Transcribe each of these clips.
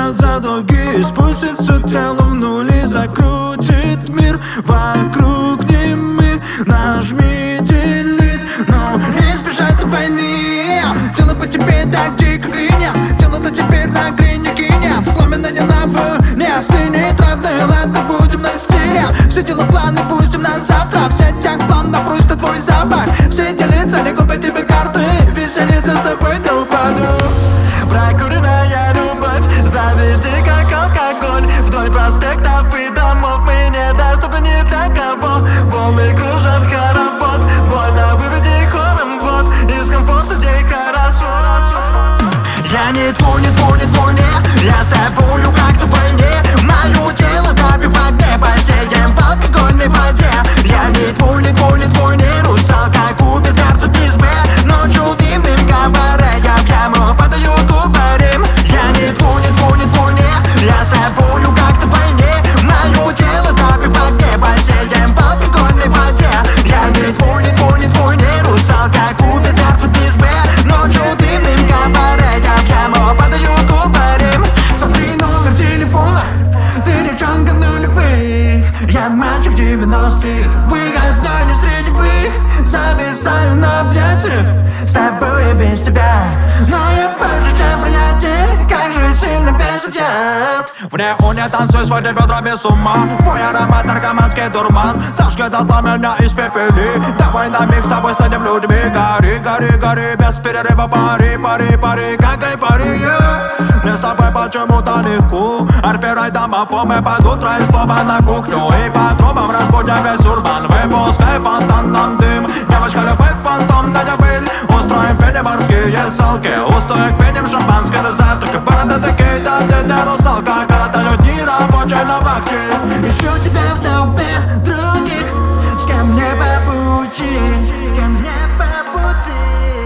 заплатят за долги, спустит все тело в нуль и закрутит мир вокруг ними. Нажми делить, но не избежать войны. Тело по тебе так дико гринет, тело-то теперь на грине кинет. Пламенно не на не остынет, родные, ладно, будем на стиле. Все дела планы пустим на завтра, в сетях плавно бросит твой запах. Все делятся, не купят тебе карты, веселиться с тобой до упаду. Прокуренная любовь, заведи как алкоголь. Вдоль проспектов и домов мы недоступны ни для кого. Волны кружат хоровод, больно выведи хором вот. Из комфорта, где хорошо. Я не твой, не твой, не твой, не. Я с тобою как на войне. Мое тело топит в огне, посеем в алкогольной воде. Я не твой, не твой, не твой, не. Русалка купит сердце без Б. Ночью дымным кабаре, я в яму падаю кубарем. Я не твой, не твой, не твой, не. Я с тобою как на войне. Мое тело топит в огне, посеем в алкогольной воде. Я не твой, не твой, не твой, не. Русалка купит сердце без Б. Ночью дымным кабаре, я в яму падаю кубарем. Смотри номер телефона, ты девчонка нулевых. Я мальчик 90-х, выходной не среди них. Зависаю на объятиях, с тобой и без тебя. Но я больше, чем приятель, как же сильно бесит яд. В неоне танцуй, своди бедра без ума. Твой аромат, наркоманский дурман. Зажги дотла меня испепели. Давай на миг с тобой станем людьми. Гори, гори, гори, без перерыва пари, пари, пари, как эйфория. Мне с тобой почему-то легко. Арпирай домофон, мы под утро из клуба на кухню. И по трубам разбудим весь урбан. Выпускай фонтанном дым. Девочка, любовь, фантом, дядя пыль. Устроим пени морские салки. Устоек пеним шампанское на завтрак. Бородатый кейт, а ты русалка. Когда люди рабочие на вахте. Ищу тебя в толпе других, с кем мне по пути, с кем мне по пути.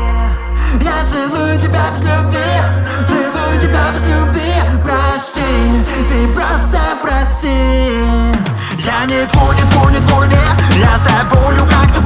Я целую тебя без любви, целую тебя без любви. Прости, ты просто прости. Я не твой, не твой, не твой, не. Я с тобою как-то